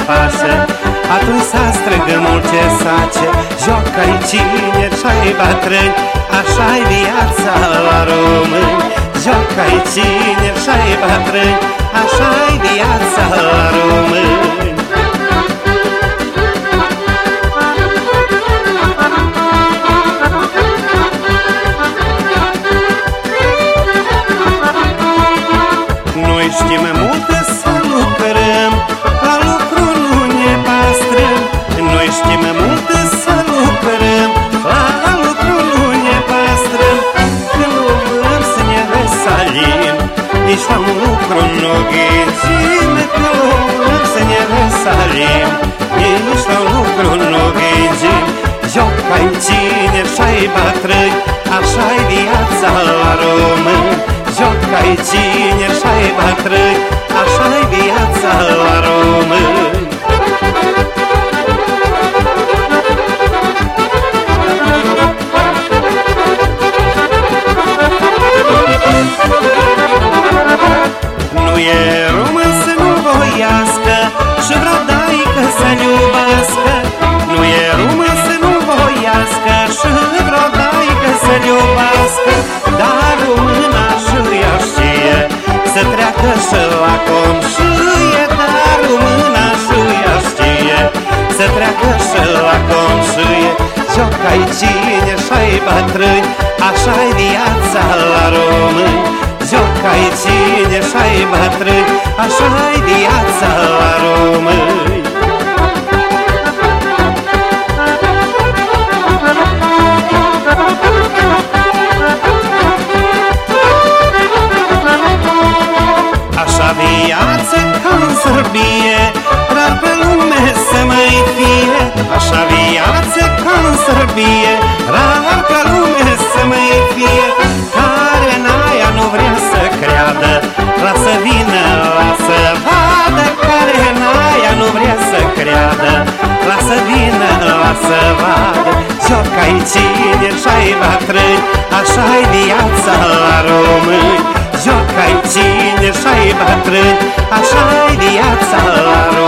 pașe. Atunci s-a străgămul ce sace, joacă-i cine și-ai bătrâni, așa-i viața la români. Joacă-i cine și-ai bătrâni, așa-i viața la români. Noi știm multe să lucrăm, la lucru nu ne pastrăm. Noi știm multe să lucrăm, la lucru nu ne pastrăm. Când lucrăm să ne veselim, nici la un lucru nu gândim. Când lucrăm să ne veselim, nici la un lucru nu gândim. Joacă-i cine și-ai bătrâni, așa-i viața la români. Joacă-i cine și-ai bătrâni, așa-i viața la români. Nu e român să nu voiască și vreo daică să-l iubească. Nu e român să nu voiască și vreo daică să-l iubească. Dar româna și-ea știe să treacă și la comșie. Dar româna și-ea știe să treacă și la comșie. Joacă-i cine și-ai bătrâni, așa-i viața la români. Joacă-i cine și-ai bătrâni, așa-i viața la români. Așa viață ca-n sărbie, rar pe lume să mai fie. Așa viață ca-n sărbie, rar pe lume să mai fie. Care n-aia nu vrea să creadă, lasă vină, lasă vadă. Care n-aia nu vrea să creadă, lasă vină, lasă vadă. Joacă-i cine și-ai bătrâni, așa-i viața la români. Joacă-i cine și-ai bătrâni, așa-i viața la români.